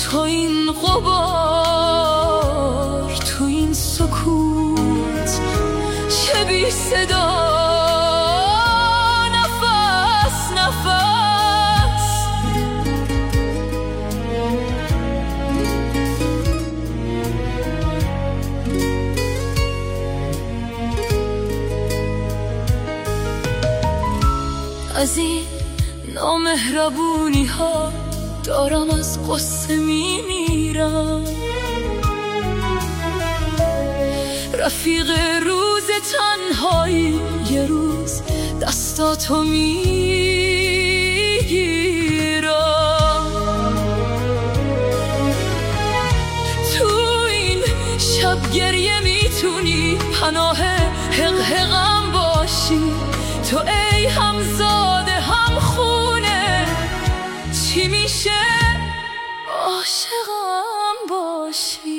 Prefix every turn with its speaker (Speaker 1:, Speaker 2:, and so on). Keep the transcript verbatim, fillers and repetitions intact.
Speaker 1: تو این غبار، تو این سکوت چه بی صدا، نفس نفس. از این نامهربونی ها دارم از قصه می میرم. رفیق روز تنهایی یه روز دستاتو میگیرم. تو این شب گریه میتونی پناه حق حقم باشی. تو ای همزاده هم خونه، چی میشه عاشقم باشی.